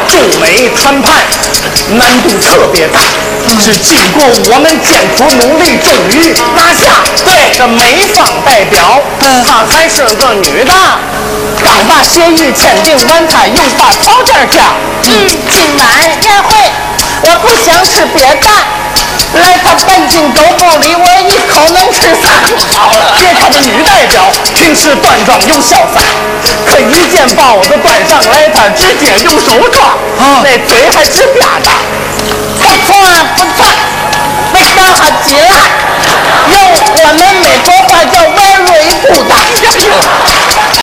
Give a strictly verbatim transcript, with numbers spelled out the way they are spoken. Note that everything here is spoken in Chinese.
中美谈判难度特别大，是经过我们艰苦努力，终于拿下。对，这美方代表，她还是个女的，刚把协议签订完，她又把条件加。 嗯，今晚宴会我不想吃别的，来他半斤狗不理我一口能吃三。 好了，别看这女代表平时端庄又潇洒，可一见包子端上来，她直接用手抓，啊、那嘴还直吧嗒。 不错不错，味道好极了，用我们美国话叫 very good。